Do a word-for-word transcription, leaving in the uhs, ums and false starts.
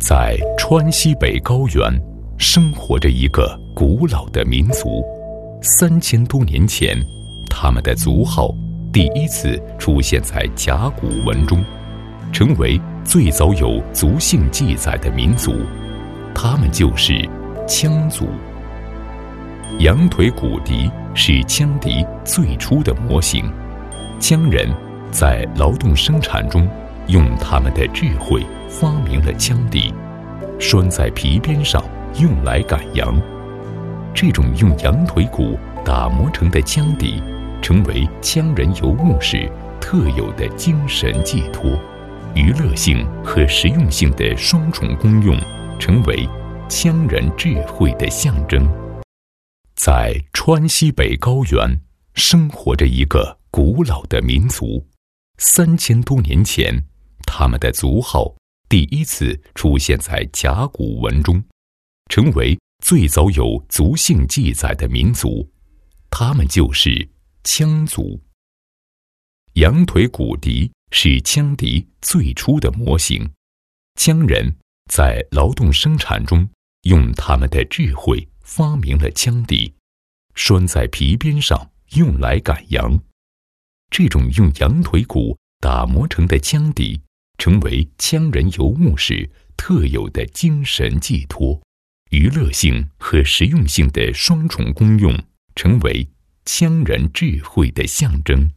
在川西北高原生活着一个古老的民族，三千多年前，他们的族号第一次出现在甲骨文中，成为最早有族姓记载的民族。他们就是羌族。羊腿骨笛是羌笛最初的模型，羌人在劳动生产中用他们的智慧发明了羌笛，拴在皮鞭上用来赶羊。这种用羊腿骨打磨成的羌笛，成为羌人游牧时特有的精神寄托，娱乐性和实用性的双重功用，成为羌人智慧的象征。在川西北高原生活着一个古老的民族，三千多年前，他们的族号第一次出现在甲骨文中，成为最早有族姓记载的民族。他们就是羌族。羊腿骨笛是羌笛最初的模型，羌人在劳动生产中用他们的智慧发明了羌笛，拴在皮鞭上用来赶羊。这种用羊腿骨打磨成的羌笛，成为羌人游牧时特有的精神寄托，娱乐性和实用性的双重功用，成为羌人智慧的象征。